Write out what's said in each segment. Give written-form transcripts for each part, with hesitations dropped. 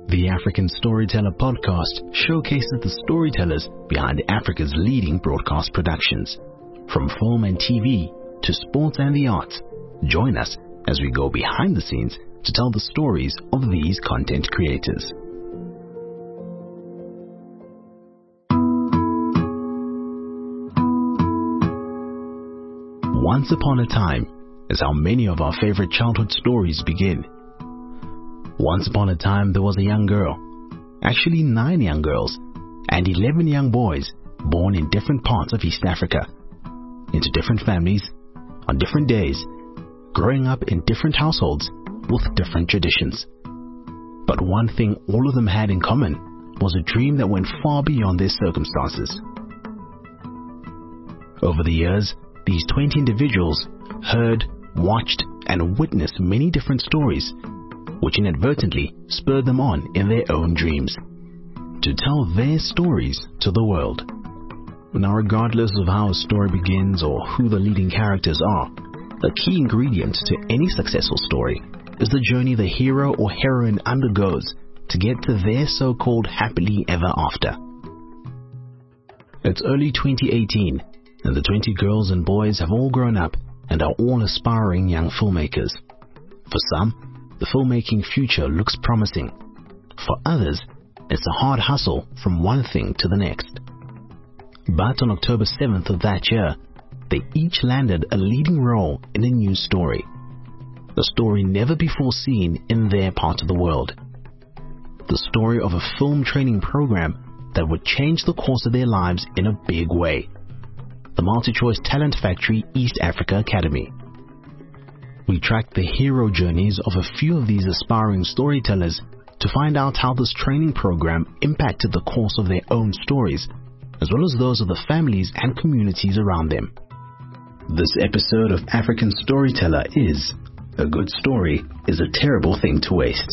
The African Storyteller podcast showcases the storytellers behind Africa's leading broadcast productions. From film and TV to sports and the arts, join us as we go behind the scenes to tell the stories of these content creators. Once upon a time is how many of our favorite childhood stories begin. Once upon a time, there was a young girl, actually 9 young girls, and 11 young boys born in different parts of East Africa, into different families, on different days, growing up in different households with different traditions. But one thing all of them had in common was a dream that went far beyond their circumstances. Over the years, these 20 individuals heard, watched, and witnessed many different stories, which inadvertently spurred them on in their own dreams to tell their stories to the world. Now, regardless of how a story begins or who the leading characters are, a key ingredient to any successful story is the journey the hero or heroine undergoes to get to their so-called happily ever after. It's early 2018, and the 20 girls and boys have all grown up and are all aspiring young filmmakers. For some, the filmmaking future looks promising. For others, it's a hard hustle from one thing to the next. But on October 7th of that year, they each landed a leading role in a new story. A story never before seen in their part of the world. The story of a film training program that would change the course of their lives in a big way. The MultiChoice Talent Factory East Africa Academy. We tracked the hero journeys of a few of these aspiring storytellers to find out how this training program impacted the course of their own stories, as well as those of the families and communities around them. This episode of African Storyteller is A Good Story is a Terrible Thing to Waste.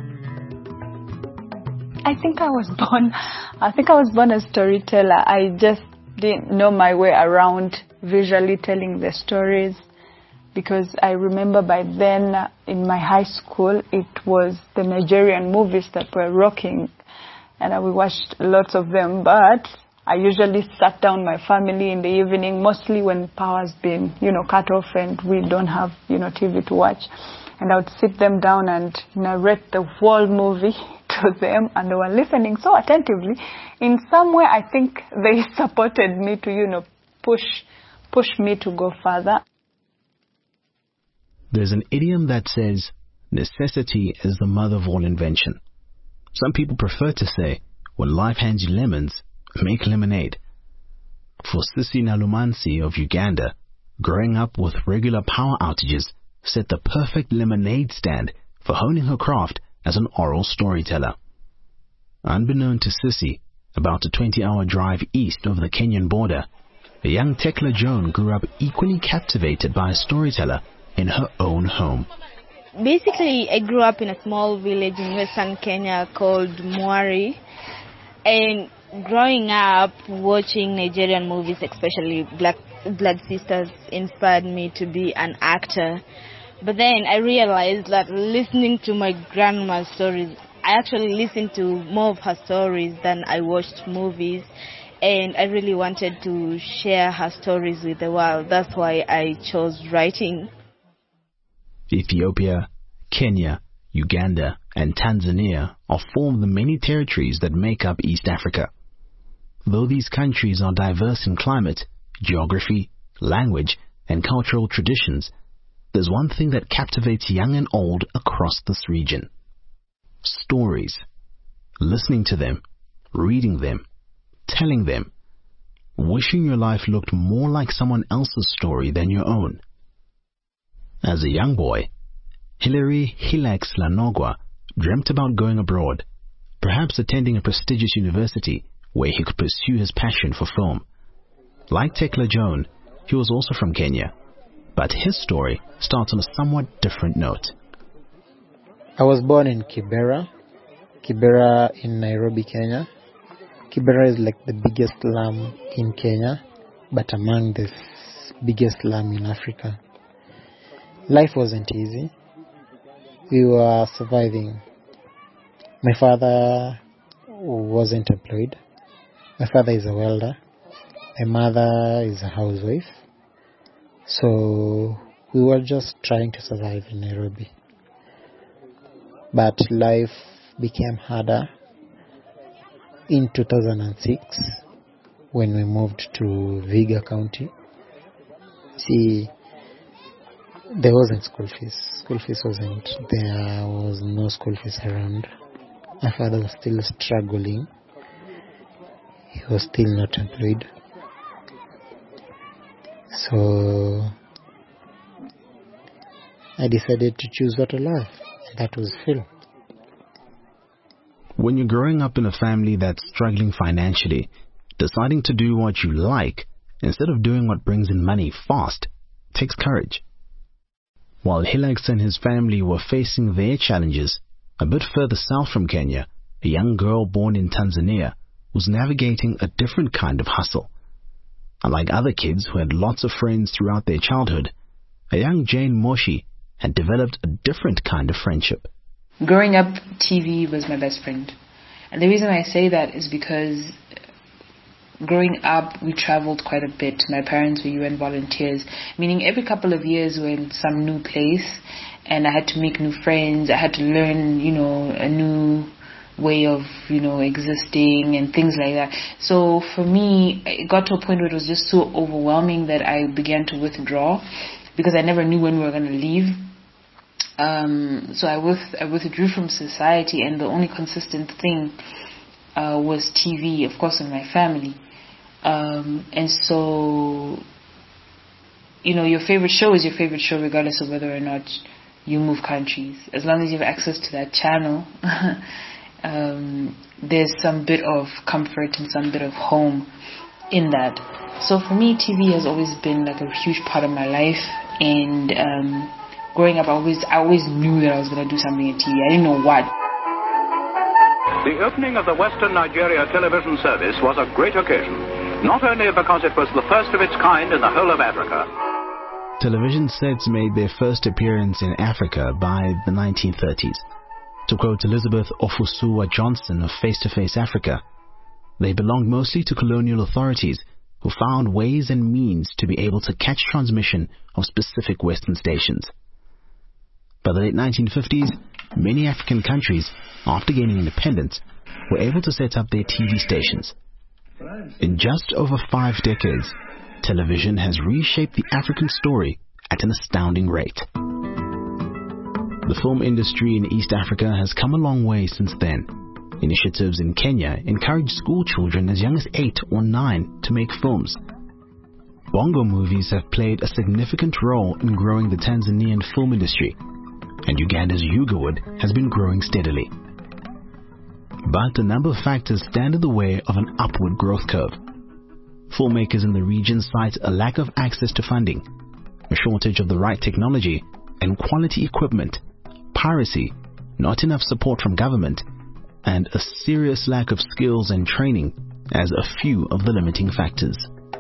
I think I was born a storyteller. I just didn't know my way around visually telling the stories, because I remember by then in my high school it was the Nigerian movies that were rocking, and we watched lots of them. But I usually sat down my family in the evening, mostly when power's been cut off and we don't have TV to watch, and I would sit them down and narrate the whole movie to them, and they were listening so attentively. In some way, I think they supported me to push me to go further. There's an idiom that says, necessity is the mother of all invention. Some people prefer to say, when life hands you lemons, make lemonade. For Sisi Nalumansi of Uganda, growing up with regular power outages set the perfect lemonade stand for honing her craft as an oral storyteller. Unbeknown to Sisi, about a 20-hour drive east of the Kenyan border, a young Tekla Joan grew up equally captivated by a storyteller in her own home. Basically, I grew up in a small village in western Kenya called Mwari, and growing up watching Nigerian movies, especially Blood Sisters, inspired me to be an actor. But then I realized that listening to my grandma's stories, I actually listened to more of her stories than I watched movies, and I really wanted to share her stories with the world. That's why I chose writing. Ethiopia, Kenya, Uganda, and Tanzania are four of the many territories that make up East Africa. Though these countries are diverse in climate, geography, language, and cultural traditions, there's one thing that captivates young and old across this region. Stories. Listening to them, reading them, telling them, wishing your life looked more like someone else's story than your own. As a young boy, Hilary Hilax Lanogwa dreamt about going abroad, perhaps attending a prestigious university where he could pursue his passion for film. Like Tekla Joan, he was also from Kenya, but his story starts on a somewhat different note. I was born in Kibera in Nairobi, Kenya. Kibera is like the biggest slum in Kenya, but among the biggest slum in Africa. Life wasn't easy. We were surviving. My father wasn't employed. My father is a welder. My mother is a housewife. So we were just trying to survive in Nairobi. But life became harder in 2006 when we moved to Viga County. See, there wasn't school fees. School fees wasn't. There was no school fees around. My father was still struggling. He was still not employed. So I decided to choose what I love. That was film. When you're growing up in a family that's struggling financially, deciding to do what you like instead of doing what brings in money fast takes courage. While Hilax and his family were facing their challenges, a bit further south from Kenya, a young girl born in Tanzania was navigating a different kind of hustle. Unlike other kids who had lots of friends throughout their childhood, a young Jane Moshi had developed a different kind of friendship. Growing up, TV was my best friend. And the reason I say that is because growing up, we traveled quite a bit. My parents were UN volunteers, meaning every couple of years we're in some new place and I had to make new friends. I had to learn, a new way of, existing and things like that. So for me, it got to a point where it was just so overwhelming that I began to withdraw because I never knew when we were going to leave. So I withdrew from society, and the only consistent thing was TV, of course, in my family. And so, your favorite show is your favorite show regardless of whether or not you move countries. As long as you have access to that channel, there's some bit of comfort and some bit of home in that. So for me, TV has always been like a huge part of my life, and growing up, I always knew that I was going to do something in TV. I didn't know what. The opening of the Western Nigeria television service was a great occasion, not only because it was the first of its kind in the whole of Africa. Television sets made their first appearance in Africa by the 1930s. To quote Elizabeth Ofosuwa Johnson of Face to Face Africa, they belonged mostly to colonial authorities who found ways and means to be able to catch transmission of specific Western stations. By the late 1950s, many African countries, after gaining independence, were able to set up their TV stations. In just over 5 decades, television has reshaped the African story at an astounding rate. The film industry in East Africa has come a long way since then. Initiatives in Kenya encourage school children as young as 8 or 9 to make films. Bongo movies have played a significant role in growing the Tanzanian film industry, and Uganda's Ugawood has been growing steadily. But a number of factors stand in the way of an upward growth curve. Filmmakers in the region cite a lack of access to funding, a shortage of the right technology and quality equipment, piracy, not enough support from government, and a serious lack of skills and training as a few of the limiting factors.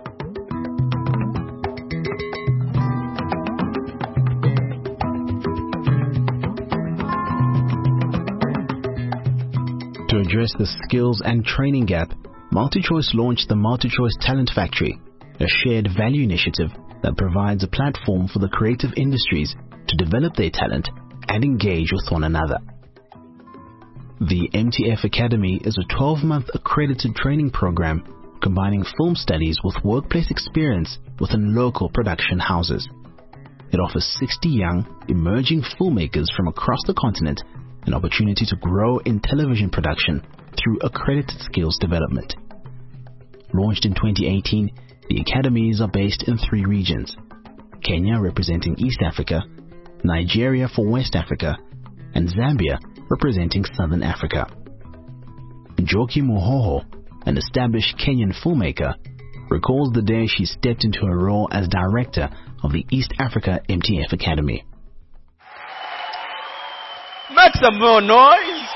To address the skills and training gap, MultiChoice launched the MultiChoice Talent Factory, a shared value initiative that provides a platform for the creative industries to develop their talent and engage with one another. The MTF Academy is a 12-month accredited training program combining film studies with workplace experience within local production houses. It offers 60 young, emerging filmmakers from across the continent an opportunity to grow in television production through accredited skills development. Launched in 2018, the academies are based in 3 regions: Kenya representing East Africa, Nigeria for West Africa, and Zambia representing Southern Africa. Njoki Muhoho, an established Kenyan filmmaker, recalls the day she stepped into her role as director of the East Africa MTF Academy. Make some more noise!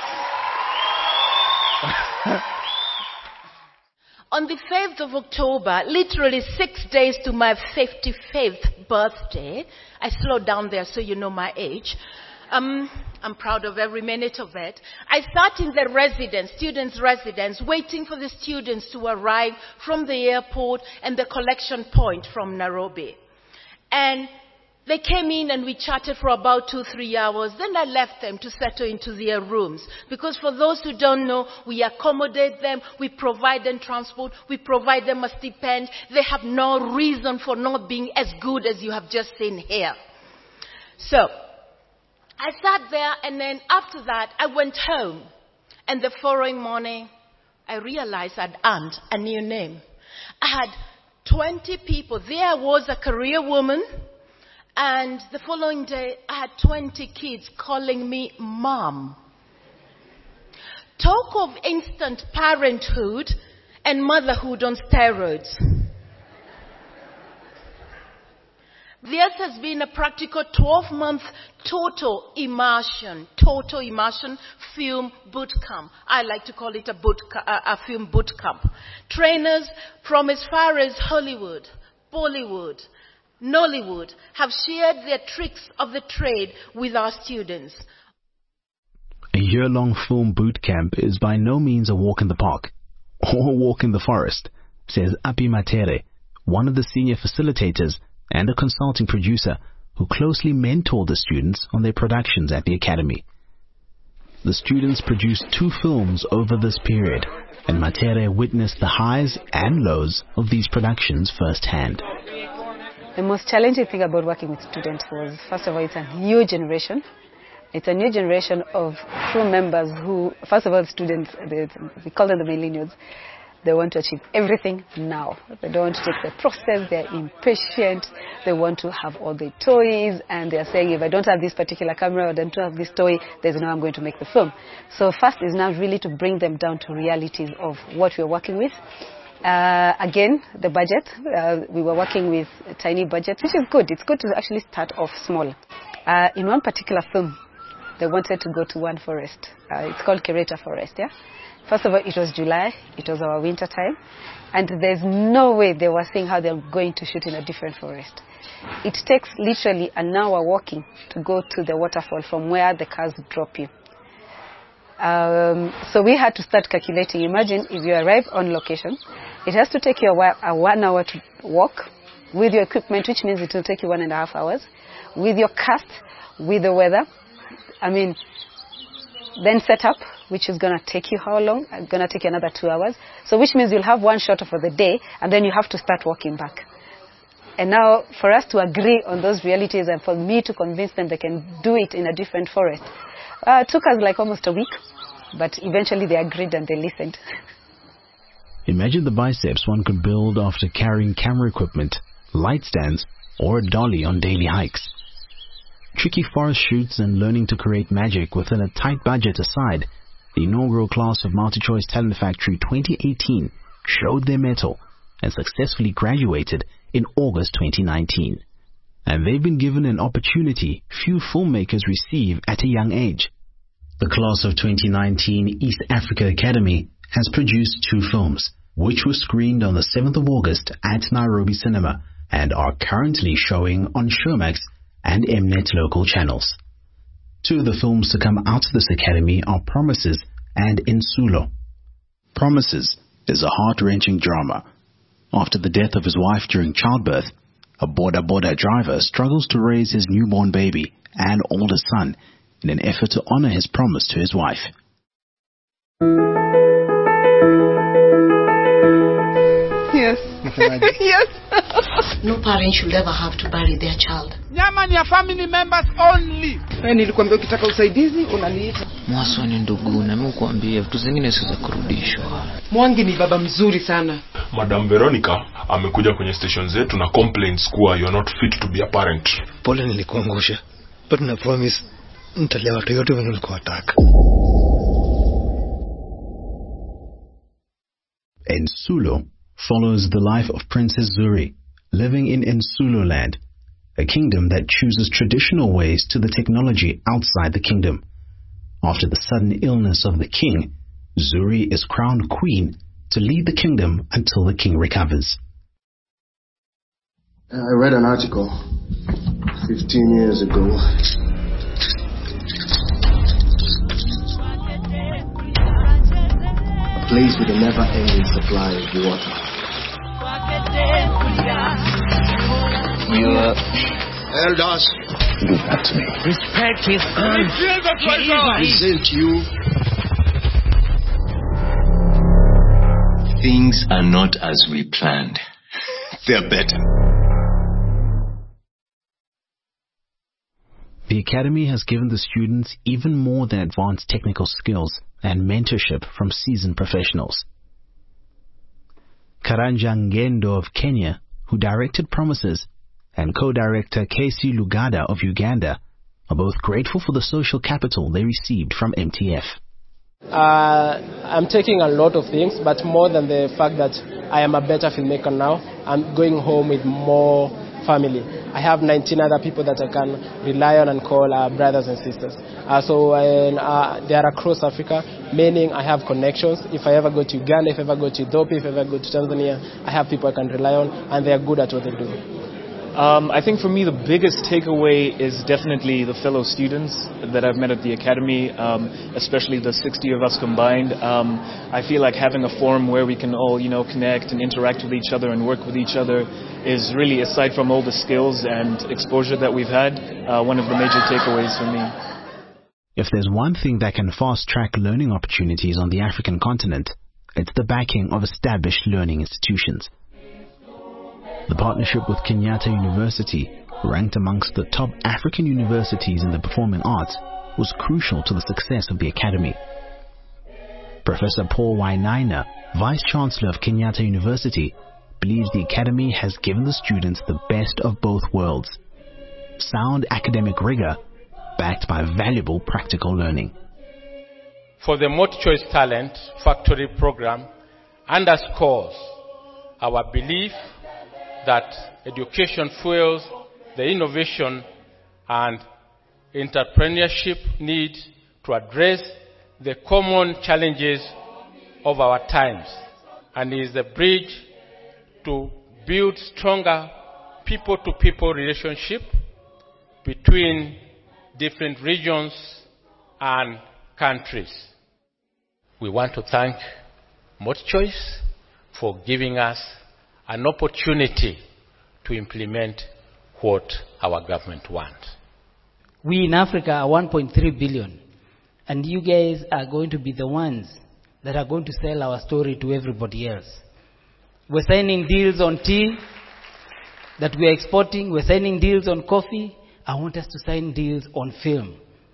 On the 5th of October, literally 6 days to my 55th birthday, I slowed down there so you know my age, I'm proud of every minute of it. I sat in the students' residence, waiting for the students to arrive from the airport and the collection point from Nairobi. And they came in and we chatted for about 2-3 hours. Then I left them to settle into their rooms. Because for those who don't know, we accommodate them, we provide them transport, we provide them a stipend. They have no reason for not being as good as you have just seen here. So, I sat there, and then after that, I went home. And the following morning, I realized I'd earned a new name. I had 20 people. There was a career woman. And the following day, I had 20 kids calling me Mom. Talk of instant parenthood and motherhood on steroids. This has been a practical 12-month total immersion film boot camp. I like to call it a film boot camp. Trainers from as far as Hollywood, Bollywood, Nollywood have shared their tricks of the trade with our students. A year-long film boot camp is by no means a walk in the park or a walk in the forest, says Api Matere, one of the senior facilitators and a consulting producer who closely mentored the students on their productions at the academy. The students produced 2 films over this period, and Matere witnessed the highs and lows of these productions firsthand. The most challenging thing about working with students was, first of all, it's a new generation. It's a new generation of crew members who, first of all, students, we call them the millennials. They want to achieve everything now. They don't want to take the process. They're impatient. They want to have all the toys. And they're saying, if I don't have this particular camera or I don't have this toy, there's no way I'm going to make the film. So first is now really to bring them down to realities of what we're working with. Again, the budget. We were working with a tiny budget, which is good. It's good to actually start off small. In one particular film, they wanted to go to one forest. It's called Kireta Forest, yeah? First of all, it was July. It was our winter time. And there's no way they were seeing how they're going to shoot in a different forest. It takes literally an hour walking to go to the waterfall from where the cars drop you. So we had to start calculating. Imagine if you arrive on location, it has to take you a 1 hour to walk with your equipment, which means it will take you 1.5 hours, with your cast, with the weather. I mean, then set up, which is going to take you how long? It's going to take you another 2 hours. So which means you'll have one shot for the day, and then you have to start walking back. And now, for us to agree on those realities and for me to convince them they can do it in a different forest, took us like almost a week. But eventually they agreed and they listened. Imagine the biceps one could build after carrying camera equipment, light stands, or a dolly on daily hikes. Tricky forest shoots and learning to create magic within a tight budget aside, the inaugural class of MultiChoice Talent Factory 2018 showed their mettle and successfully graduated in August 2019. And they've been given an opportunity few filmmakers receive at a young age. The class of 2019 East Africa Academy has produced 2 films, which were screened on the 7th of August at Nairobi Cinema and are currently showing on Showmax and Mnet local channels. 2 of the films to come out of this academy are Promises and Insulo. Promises is a heart-wrenching drama. After the death of his wife during childbirth, a boda driver struggles to raise his newborn baby and older son in an effort to honor his promise to his wife. Yes. Yes. No parent should ever have to bury their child. Nyama ni ya family members only. Nilikwambia ukitaka usaidizi unaniita. Mwaso ni ndugu na mimi kuambia vitu zingine siweza kurudishwa. Mwangi ni baba mzuri sana. Madam Veronica amekuja kwenye station zetu na complaints kuwa you're not fit to be a parent. Pole nilikuangusha. But na promise nitalea watu yote wenye ulikuwa wataka. Insulo follows the life of Princess Zuri, living in Insulo land, a kingdom that chooses traditional ways to the technology outside the kingdom. After the sudden illness of the king, Zuri is crowned queen to lead the kingdom until the king recovers. I read an article 15 years ago place with a never-ending supply of water. You, Elders, do that to me. respect his earned. Present you. Things are not as we planned. They're better. The Academy has given the students even more than advanced technical skills and mentorship from seasoned professionals. Karanja Ngendo of Kenya, who directed Promises, and co-director Casey Lugada of Uganda are both grateful for the social capital they received from MTF. I'm taking a lot of things, but more than the fact that I am a better filmmaker now, I'm going home with more family. I have 19 other people that I can rely on and call brothers and sisters. They are across Africa, meaning I have connections. If I ever go to Uganda, if I ever go to Ethiopia, if I ever go to Tanzania, I have people I can rely on, and they are good at what they do. I think for me the biggest takeaway is definitely the fellow students that I've met at the Academy, especially the 60 of us combined. I feel like having a forum where we can all, connect and interact with each other and work with each other is really, aside from all the skills and exposure that we've had, one of the major takeaways for me. If there's one thing that can fast-track learning opportunities on the African continent, it's the backing of established learning institutions. The partnership with Kenyatta University, ranked amongst the top African universities in the performing arts, was crucial to the success of the Academy. Professor Paul Wainaina, Vice-Chancellor of Kenyatta University, believes the Academy has given the students the best of both worlds. Sound academic rigor, backed by valuable practical learning. For the MultiChoice Talent Factory program underscores our belief that education fuels the innovation and entrepreneurship need to address the common challenges of our times, and is the bridge to build stronger people-to-people relationship between different regions and countries. We want to thank MultiChoice for giving us an opportunity to implement what our government wants. We in Africa are 1.3 billion, and you guys are going to be the ones that are going to sell our story to everybody else. We're signing deals on tea that we're exporting. We're signing deals on coffee. I want us to sign deals on film.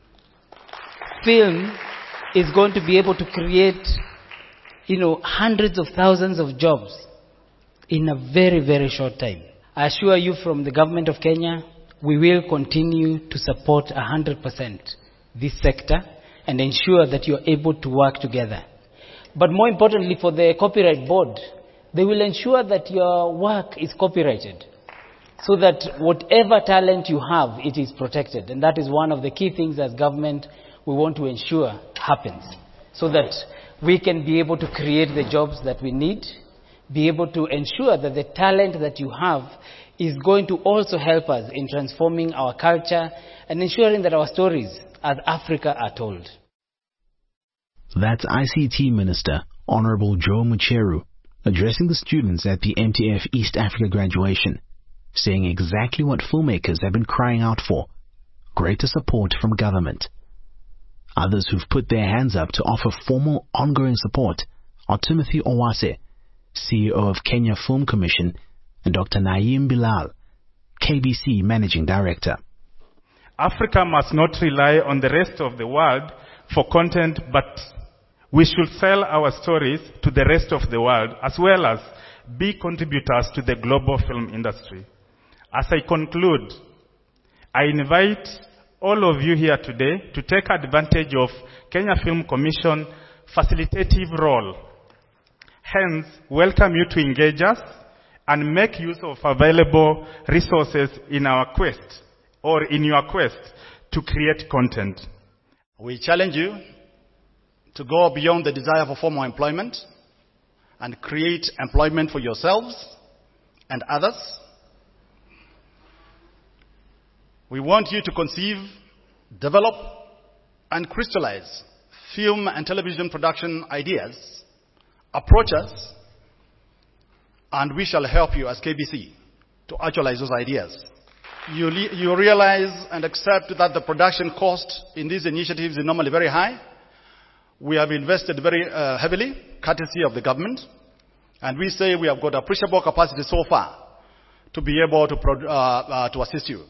Film is going to be able to create, hundreds of thousands of jobs in a very, very short time. I assure you from the government of Kenya, we will continue to support 100% this sector and ensure that you're able to work together. But more importantly, for the copyright board, they will ensure that your work is copyrighted so that whatever talent you have, it is protected. And that is one of the key things as government we want to ensure happens, so that we can be able to create the jobs that we need, be able to ensure that the talent that you have is going to also help us in transforming our culture and ensuring that our stories as Africa are told. That's ICT Minister Honorable Joe Mucheru addressing the students at the MTF East Africa graduation, saying exactly what filmmakers have been crying out for: greater support from government. Others who've put their hands up to offer formal ongoing support are Timothy Owase, CEO of Kenya Film Commission, and Dr. Naeem Bilal, KBC Managing Director. Africa must not rely on the rest of the world for content, but we should sell our stories to the rest of the world, as well as be contributors to the global film industry. As I conclude, I invite all of you here today to take advantage of Kenya Film Commission facilitative role. Hence, welcome you to engage us and make use of available resources in our quest, or in your quest, to create content. We challenge you to go beyond the desire for formal employment and create employment for yourselves and others. We want you to conceive, develop, and crystallize film and television production ideas approach us, and we shall help you as KBC to actualize those ideas. You realize and accept that the production cost in these initiatives is normally very high. We have invested very heavily, courtesy of the government, and we say we have got appreciable capacity so far to be able to assist you.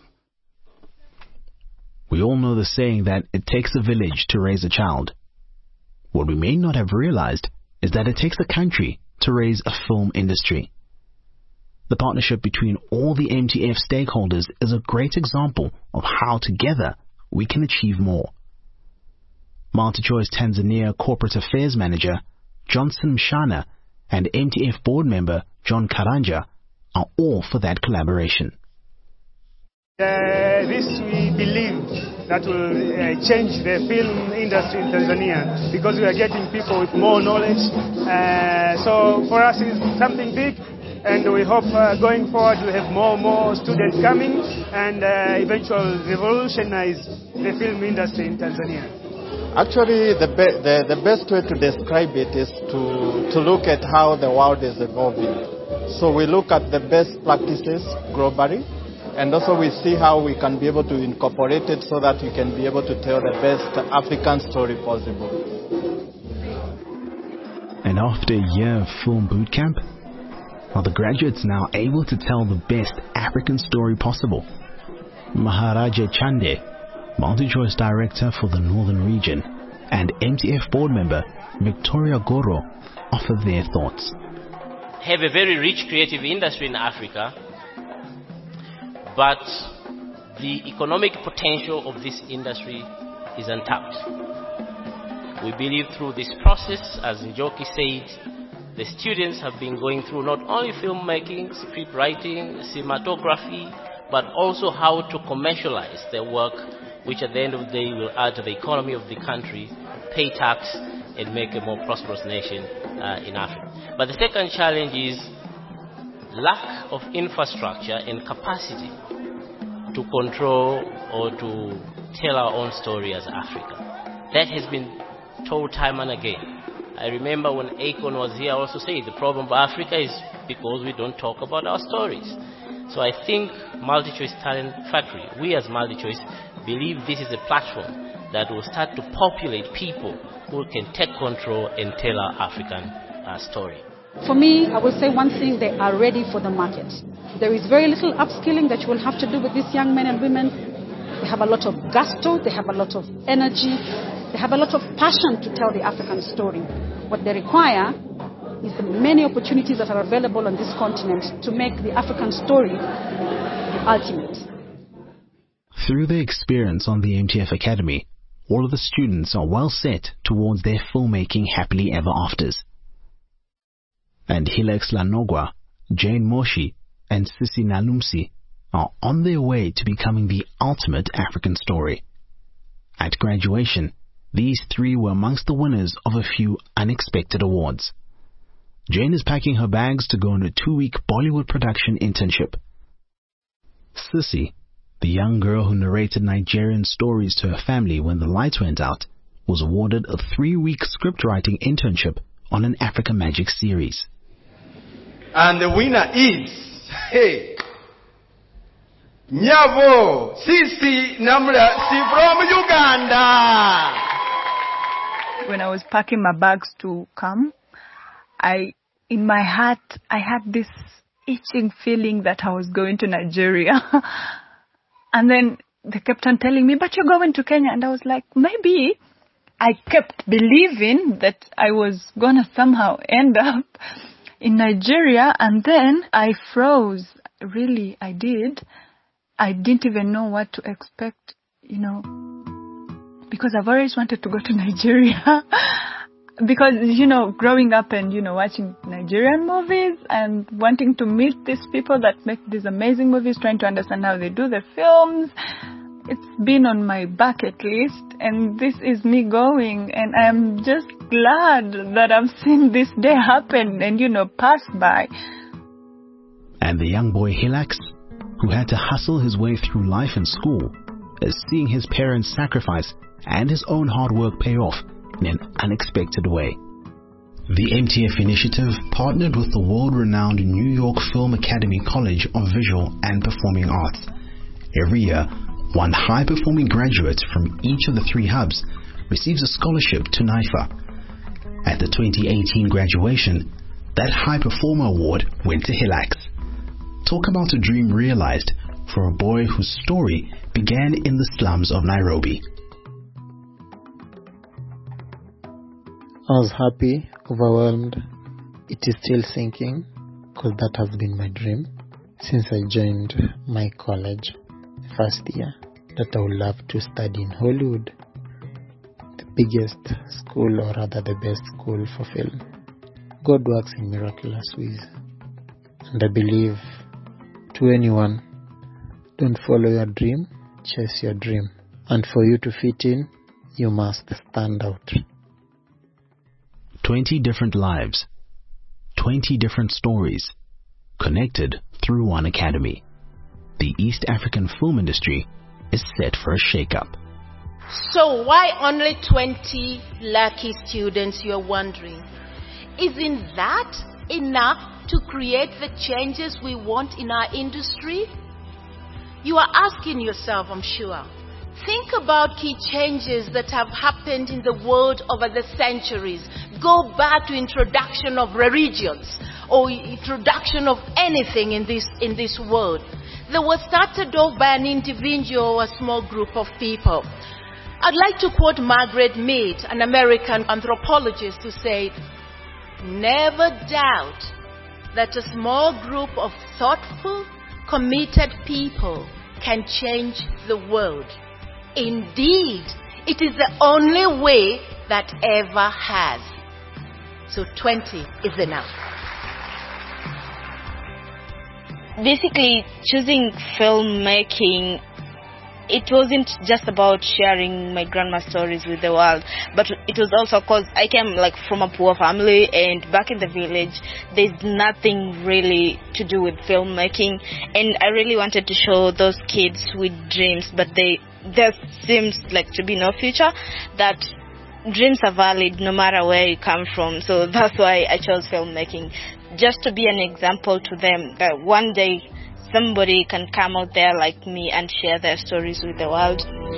We all know the saying that it takes a village to raise a child. What we may not have realized is that it takes a country to raise a film industry. The partnership between all the MTF stakeholders is a great example of how together we can achieve more. MultiChoice Tanzania Corporate Affairs Manager Johnson Mshana and MTF board member John Karanja are all for that collaboration. This we believe that will change the film industry in Tanzania, because we are getting people with more knowledge. So for us it's something big, and we hope going forward we'll have more students coming and eventually revolutionize the film industry in Tanzania. Actually, the best way to describe it is to look at how the world is evolving. So we look at the best practices globally, and also we see how we can be able to incorporate it so that we can be able to tell the best African story possible. And after a year of film boot camp, are the graduates now able to tell the best African story possible? Maharaja Chande, MultiChoice Director for the Northern Region, and MTF board member Victoria Goro offer their thoughts. Have a very rich creative industry in Africa, but the economic potential of this industry is untapped. We believe through this process, as Njoki said, the students have been going through not only filmmaking, script writing, cinematography, but also how to commercialize their work, which at the end of the day will add to the economy of the country, pay tax, and make a more prosperous nation in Africa. But the second challenge is lack of infrastructure and capacity to control or to tell our own story as Africa. That has been told time and again. I remember when Akon was here, I also said the problem of Africa is because we don't talk about our stories. So I think MultiChoice Talent Factory, we as MultiChoice, believe this is a platform that will start to populate people who can take control and tell our African story. For me, I will say one thing: they are ready for the market. There is very little upskilling that you will have to do with these young men and women. They have a lot of gusto, they have a lot of energy, they have a lot of passion to tell the African story. What they require is the many opportunities that are available on this continent to make the African story the ultimate. Through their experience on the MTF Academy, all of the students are well set towards their filmmaking happily ever afters. And Hilex Lanogwa, Jane Moshi, and Sisi Nalumsi are on their way to becoming the ultimate African story. At graduation, these three were amongst the winners of a few unexpected awards. Jane is packing her bags to go on a 2-week Bollywood production internship. Sisi, the young girl who narrated Nigerian stories to her family when the lights went out, was awarded a 3-week scriptwriting internship on an Africa Magic series. And the winner is, Nyavo Sisi Namrasi from Uganda. When I was packing my bags to come, in my heart, I had this itching feeling that I was going to Nigeria. And then they kept on telling me, but you're going to Kenya. And I was like, maybe. I kept believing that I was going to somehow end up in Nigeria. And then I froze. Really, I did. I didn't even know what to expect, because I've always wanted to go to Nigeria. Because, growing up and, watching Nigerian movies and wanting to meet these people that make these amazing movies, trying to understand how they do the films, it's been on my bucket list, and this is me going, and I'm just glad that I've seen this day happen and, pass by. And the young boy Hilax, who had to hustle his way through life and school, is seeing his parents' sacrifice and his own hard work pay off in an unexpected way. The MTF initiative partnered with the world-renowned New York Film Academy College of Visual and Performing Arts. Every year, one high-performing graduate from each of the 3 hubs receives a scholarship to NYFA. At the 2018 graduation, that High Performer Award went to Hilax. Talk about a dream realized for a boy whose story began in the slums of Nairobi. I was happy, overwhelmed. It is still sinking, because that has been my dream since I joined my college first year, that I would love to study in Hollywood, the biggest school, or rather the best school for film. God works in miraculous ways, and I believe to anyone, don't follow your dream, chase your dream. And for you to fit in, you must stand out. 20 different lives, 20 different stories, connected through one academy. The East African film industry is set for a shake-up. So why only 20 lucky students, you're wondering? Isn't that enough to create the changes we want in our industry? You are asking yourself, I'm sure. Think about key changes that have happened in the world over the centuries. Go back to introduction of religions or introduction of anything in this world. They were started off by an individual or a small group of people. I'd like to quote Margaret Mead, an American anthropologist, who said, "Never doubt that a small group of thoughtful, committed people can change the world. Indeed, it is the only way that ever has." So 20 is enough. Basically, choosing filmmaking, it wasn't just about sharing my grandma's stories with the world, but it was also because I came from a poor family, and back in the village, there's nothing really to do with filmmaking, and I really wanted to show those kids with dreams, but there seems to be no future, that dreams are valid no matter where you come from. So that's why I chose filmmaking, just to be an example to them that one day somebody can come out there like me and share their stories with the world.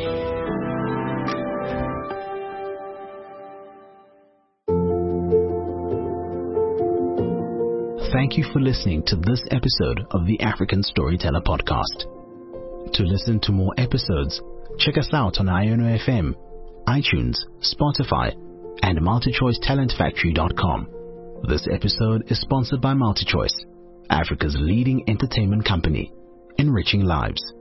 Thank you for listening to this episode of the African Storyteller Podcast. To listen to more episodes, check us out on Iono FM, iTunes, Spotify, and MultiChoiceTalentFactory.com. This episode is sponsored by MultiChoice, Africa's leading entertainment company, enriching lives.